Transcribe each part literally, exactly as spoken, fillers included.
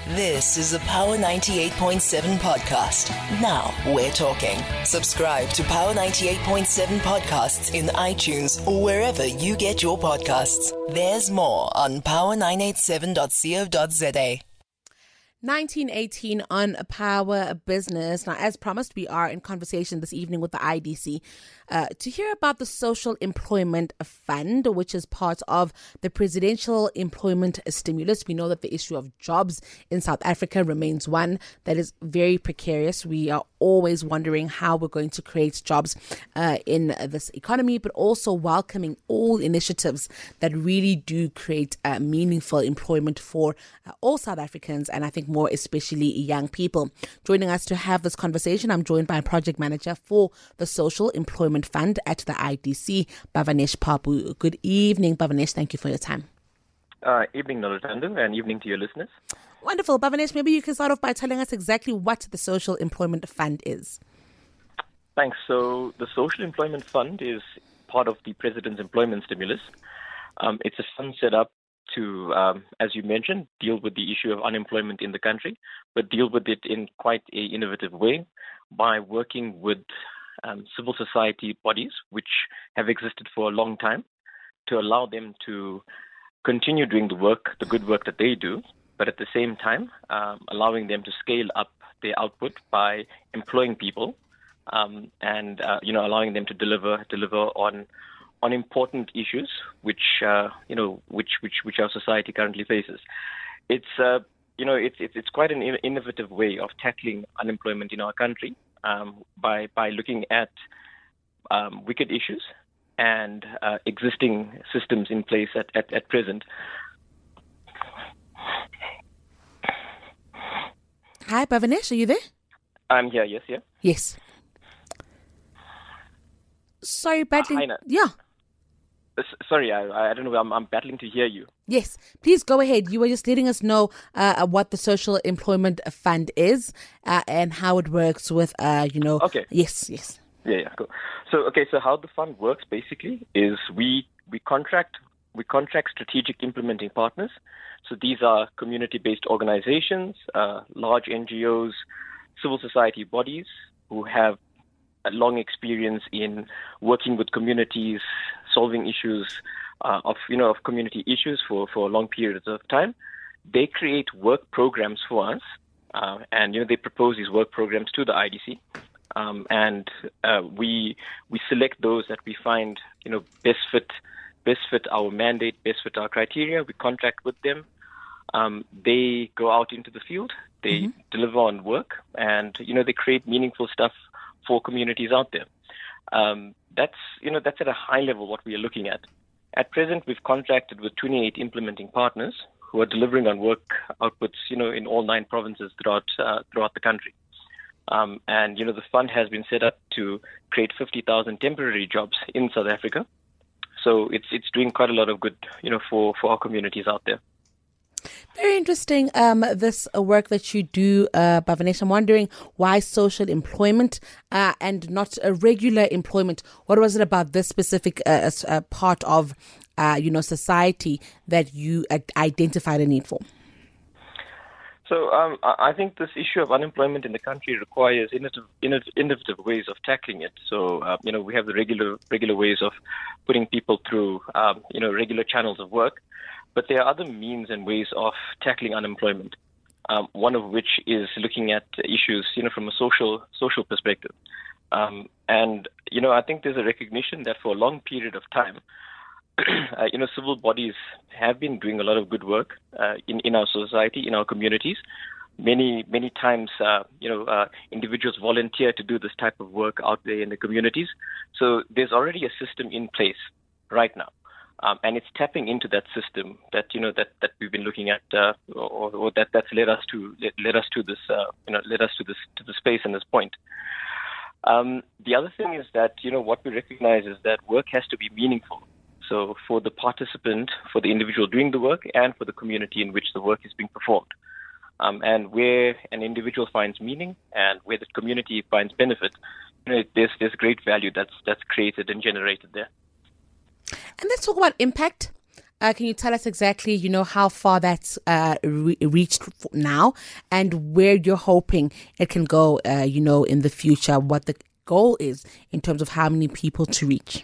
This is a Power ninety-eight point seven podcast. Now we're talking. Subscribe to Power ninety-eight point seven podcasts in iTunes or wherever you get your podcasts. There's more on power nine eight seven dot co dot za. nineteen eighteen on Power Business. Now, as promised, we are in conversation this evening with the I D C uh, to hear about the Social Employment Fund, which is part of the Presidential Employment Stimulus. We know that the issue of jobs in South Africa remains one that is very precarious. We are always wondering how we're going to create jobs uh, in this economy, but also welcoming all initiatives that really do create uh, meaningful employment for uh, all South Africans, and I think more especially young people. Joining us to have this conversation, I'm joined by a project manager for the Social Employment Fund at the I D C, Bhavanesh Papu. Good evening, Bhavanesh. Thank you for your time. Uh, evening, Noluthando, and evening to your listeners. Wonderful. Bhavanesh, maybe you can start off by telling us exactly what the Social Employment Fund is. Thanks. So the Social Employment Fund is part of the President's Employment Stimulus. Um, it's a fund set up to, um, as you mentioned, deal with the issue of unemployment in the country, but deal with it in quite an innovative way by working with um, civil society bodies, which have existed for a long time, to allow them to continue doing the work, the good work that they do, but at the same time, um, allowing them to scale up their output by employing people um, and, uh, you know, allowing them to deliver deliver on on important issues which uh, you know which which which our society currently faces. It's uh, you know it's it's it's quite an innovative way of tackling unemployment in our country um, by by looking at um, wicked issues and uh, existing systems in place at, at, at present. Hi, Bhavanesh, are you there? I'm here. Yes, yeah. Yes. Sorry, battling. Uh, yeah. Sorry, I, I don't know. I'm, I'm battling to hear you. Yes, please go ahead. You were just letting us know uh, what the Social Employment Fund is uh, and how it works with, uh, you know. Okay. Yes, yes. Yeah, yeah, cool. So, okay, so how the fund works basically is we we contract we contract strategic implementing partners. So these are community-based organizations, uh, large N G Os, civil society bodies who have a long experience in working with communities, solving issues uh, of you know of community issues for, for long periods of time. They create work programs for us, uh, and you know they propose these work programs to the I D C, um, and uh, we we select those that we find you know best fit best fit our mandate, best fit our criteria. We contract with them. Um, they go out into the field. They mm-hmm. deliver on work, and you know they create meaningful stuff for communities out there. Um, that's you know that's at a high level what we are looking at. At present, we've contracted with twenty-eight implementing partners who are delivering on work outputs, you know, in all nine provinces throughout uh, throughout the country. Um, and you know the fund has been set up to create fifty thousand temporary jobs in South Africa. So it's it's doing quite a lot of good, you know, for, for our communities out there. Very interesting, um, this uh, work that you do, uh, Bhavanesh. I'm wondering why social employment uh, and not a regular employment. What was it about this specific uh, uh, part of, uh, you know, society that you uh, identified a need for? So um, I think this issue of unemployment in the country requires innovative, innovative ways of tackling it. So, uh, you know, we have the regular regular ways of putting people through, um, you know, regular channels of work. But there are other means and ways of tackling unemployment, um, one of which is looking at issues, you know, from a social social perspective. Um, and, you know, I think there's a recognition that for a long period of time, uh, you know, civil bodies have been doing a lot of good work uh, in, in our society, in our communities. Many, many times, uh, you know, uh, individuals volunteer to do this type of work out there in the communities. So there's already a system in place right now. Um, and it's tapping into that system that you know that, that we've been looking at, uh, or, or that that's led us to led, led us to this, uh, you know, led us to this to the space and this point. Um, the other thing is that you know what we recognize is that work has to be meaningful. So for the participant, for the individual doing the work, and for the community in which the work is being performed. Um, and where an individual finds meaning and where the community finds benefit, you know, there's there's great value that's that's created and generated there. And let's talk about impact. Uh, can you tell us exactly, you know, how far that's uh, re- reached now and where you're hoping it can go, uh, you know, in the future, what the goal is in terms of how many people to reach?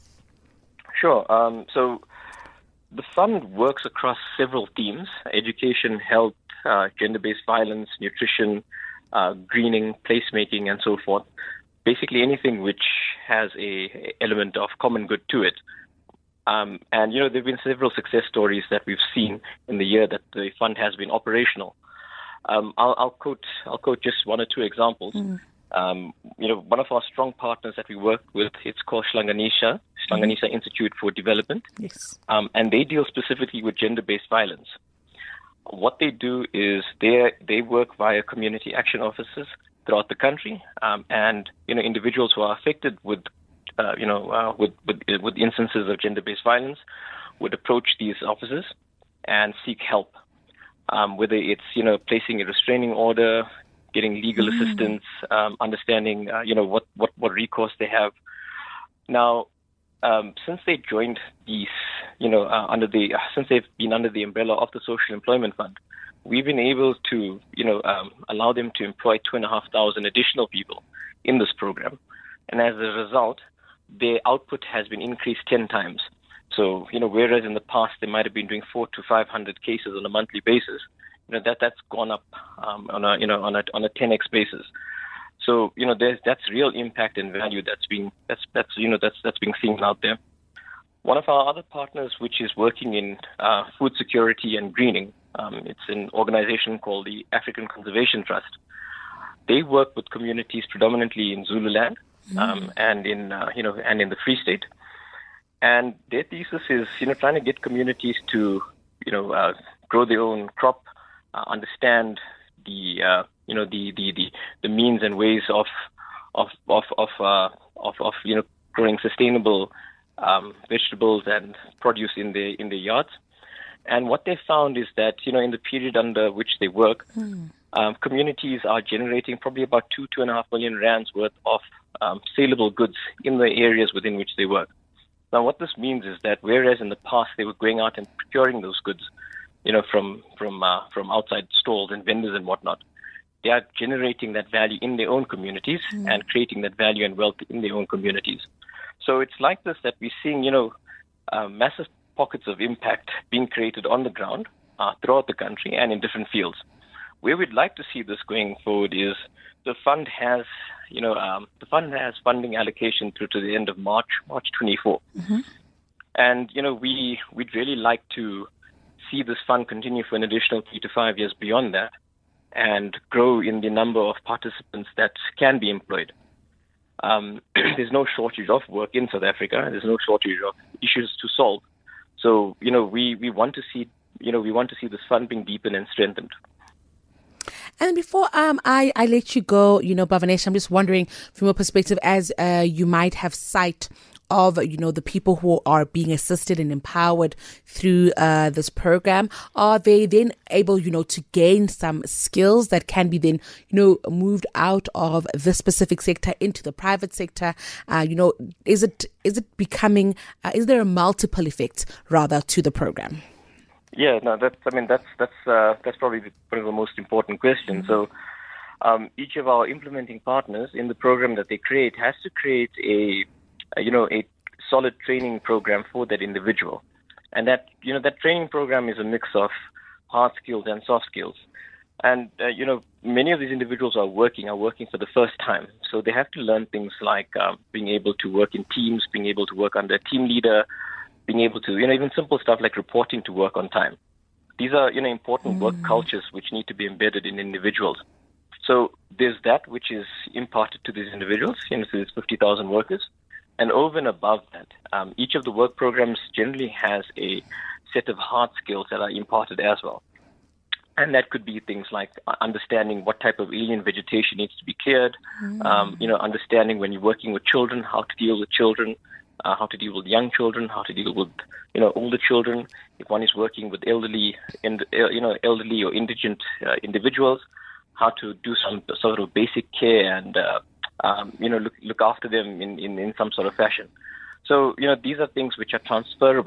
Sure. Um, so the fund works across several themes: education, health, uh, gender-based violence, nutrition, uh, greening, placemaking, and so forth. Basically anything which has a element of common good to it. Um, and, you know, there have been several success stories that we've seen in the year that the fund has been operational. Um, I'll, I'll quote I'll quote just one or two examples. Mm. Um, you know, one of our strong partners that we work with, it's called Hlanganisha, Hlanganisha mm. Institute for Development. Yes. Um, and they deal specifically with gender-based violence. What they do is they they work via community action officers throughout the country, um, and, you know, individuals who are affected with Uh, you know, uh, with, with with instances of gender-based violence, would approach these officers and seek help, um, whether it's, you know, placing a restraining order, getting legal mm. assistance, um, understanding, uh, you know, what, what, what recourse they have. Now, um, since they joined these, you know, uh, under the uh, since they've been under the umbrella of the Social Employment Fund, we've been able to, you know, um, allow them to employ two and a half thousand additional people in this program, and as a result, their output has been increased ten times. So, you know, whereas in the past they might have been doing four to five hundred cases on a monthly basis, you know, that that's gone up um, on a you know on a on a ten x basis. So, you know, there's that's real impact and value that's being that's that's you know that's that's being seen out there. One of our other partners, which is working in uh, food security and greening, um, it's an organization called the African Conservation Trust. They work with communities predominantly in Zululand. Um, and in uh, you know and in the Free State, and their thesis is you know trying to get communities to you know uh, grow their own crop, uh, understand the uh, you know the, the, the, the means and ways of of of of uh, of, of you know growing sustainable um, vegetables and produce in their in their yards. And what they found is that you know in the period under which they work, mm. um, communities are generating probably about two two and a half million rands worth of Um, saleable goods in the areas within which they work. Now, what this means is that whereas in the past they were going out and procuring those goods, you know, from from uh, from outside stalls and vendors and whatnot, they are generating that value in their own communities mm. and creating that value and wealth in their own communities. So it's like this that we're seeing, you know, uh, massive pockets of impact being created on the ground uh, throughout the country and in different fields. Where we'd like to see this going forward is the fund has, you know, um, the fund has funding allocation through to the end of March, March twenty-fourth. Mm-hmm. And, you know, we, we'd really like to see this fund continue for an additional three to five years beyond that and grow in the number of participants that can be employed. Um, there's no shortage of work in South Africa. There's no shortage of issues to solve. So, you know, we, we want to see, you know, we want to see this fund being deepened and strengthened. And before um, I, I let you go, you know, Bhavanesh, I'm just wondering from your perspective, as uh, you might have sight of, you know, the people who are being assisted and empowered through uh, this program, are they then able, you know, to gain some skills that can be then, you know, moved out of this specific sector into the private sector? Uh, you know, is it is it becoming, uh, is there a multiple effect rather to the program? Yeah, no, that's, I mean, that's, that's, uh, that's probably one of the most important questions. So, um, each of our implementing partners in the program that they create has to create a, a, you know, a solid training program for that individual. And that, you know, that training program is a mix of hard skills and soft skills. And, uh, you know, many of these individuals are working, are working for the first time. So they have to learn things like um, being able to work in teams, being able to work under a team leader, being able to, you know, even simple stuff like reporting to work on time. These are, you know, important mm. work cultures which need to be embedded in individuals. So there's that which is imparted to these individuals, you know, so there's fifty thousand workers. And over and above that, um, each of the work programs generally has a set of hard skills that are imparted as well. And that could be things like understanding what type of alien vegetation needs to be cleared, mm. um, you know, understanding when you're working with children, how to deal with children, uh, how to deal with young children, how to deal with, you know, older children. If one is working with elderly, and you know, elderly or indigent uh, individuals, how to do some sort of basic care and, uh, um, you know, look, look after them in, in, in some sort of fashion. So, you know, these are things which are transferable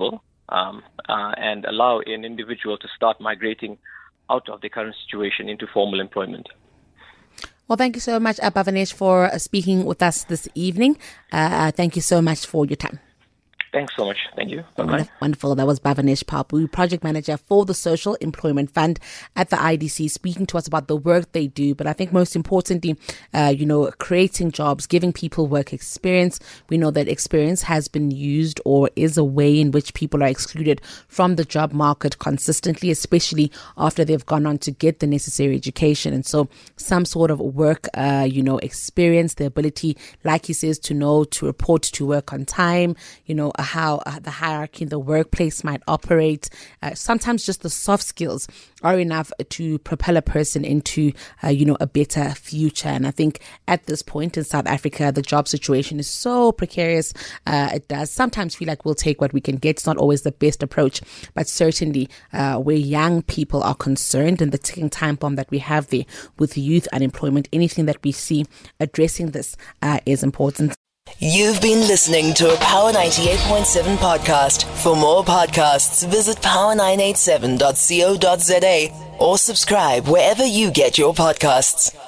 um, uh, and allow an individual to start migrating out of the current situation into formal employment. Well, thank you so much, uh, Bhavanesh, for uh, speaking with us this evening. Uh, thank you so much for your time. Thanks so much. Thank you. Bye-bye. Wonderful. That was Bhavanesh Papu, Project Manager for the Social Employment Fund at the I D C, speaking to us about the work they do. But I think most importantly, uh, you know, creating jobs, giving people work experience. We know that experience has been used or is a way in which people are excluded from the job market consistently, especially after they've gone on to get the necessary education. And so some sort of work, uh, you know, experience, the ability, like he says, to know, to report to work on time, you know, how uh, the hierarchy in the workplace might operate. Uh, sometimes just the soft skills are enough to propel a person into, uh, you know, a better future. And I think at this point in South Africa, the job situation is so precarious. Uh, it does sometimes feel like we'll take what we can get. It's not always the best approach, but certainly uh, where young people are concerned and the ticking time bomb that we have there with youth unemployment, anything that we see addressing this uh, is important. You've been listening to a Power ninety-eight point seven podcast. For more podcasts, visit power nine eight seven dot co dot za or subscribe wherever you get your podcasts.